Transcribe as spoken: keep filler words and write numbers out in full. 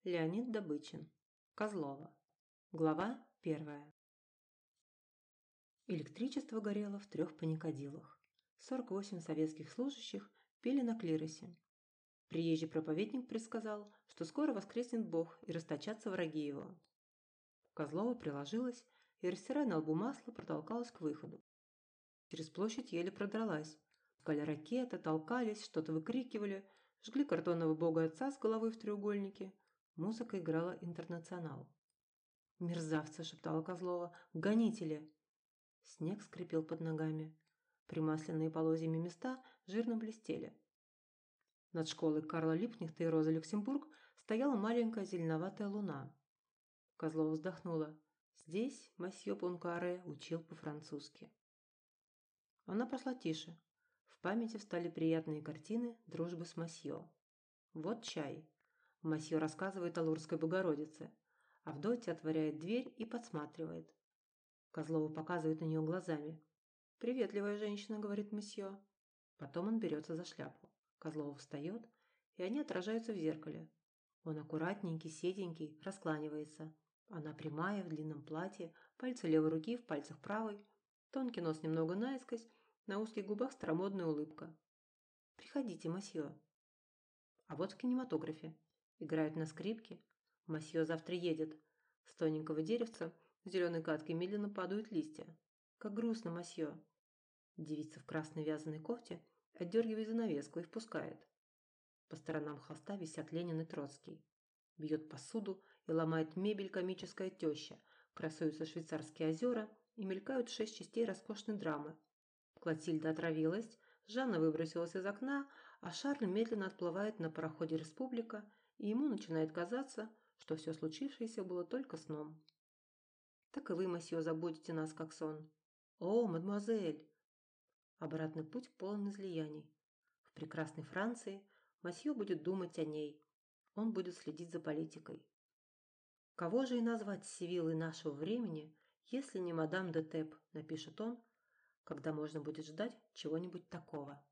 Леонид Добычин. Козлова. Глава первая. Электричество горело в трех паникадилах. сорок восемь советских служащих пели на клиросе. Приезжий проповедник предсказал, что скоро воскреснет Бог и расточатся враги его. Козлова приложилась и, растирая на лбу масло, протолкалась к выходу. Через площадь еле продралась. Пускали ракеты, толкались, что-то выкрикивали, жгли картонного бога отца с головой в треугольнике. Музыка играла «Интернационал». «Мерзавцы!» – шептала Козлова. «Гонители!» Снег скрипел под ногами. Примасленные полозьями места жирно блестели. Над школой Карла Липкнехта и Розы Люксембург стояла маленькая зеленоватая луна. Козлова вздохнула. Здесь мосье Пуанкаре учил по-французски. Она пошла тише. В памяти встали приятные картины дружбы с мосье. Вот чай. Мосье рассказывает о Лурской Богородице. Авдотья отворяет дверь и подсматривает. Козлова показывает на нее глазами. «Приветливая женщина», — говорит мосье. Потом он берется за шляпу. Козлова встает, и они отражаются в зеркале. Он аккуратненький, седенький, раскланивается. Она прямая, в длинном платье, пальцы левой руки в пальцах правой, тонкий нос немного наискось, на узких губах старомодная улыбка. «Приходите, мосье». А вот в кинематографе. Играют на скрипке. Мосье завтра едет. С тоненького деревца в зеленой катке медленно падают листья. Как грустно, мосье. Девица в красной вязаной кофте отдергивает занавеску и впускает. По сторонам холста висят Ленин и Троцкий. Бьет посуду и ломает мебель комическая теща. Красуются швейцарские озера и мелькают шесть частей роскошной драмы. Клотильда отравилась, Жанна выбросилась из окна, а Шарль медленно отплывает на пароходе «Республика», и ему начинает казаться, что все случившееся было только сном. Так и вы, мосье, забудете нас, как сон. О, мадемуазель! Обратный путь полон излияний. В прекрасной Франции мосье будет думать о ней. Он будет следить за политикой. Кого же и назвать Севиллой нашего времени, если не мадам де Теп, напишет он, когда можно будет ждать чего-нибудь такого.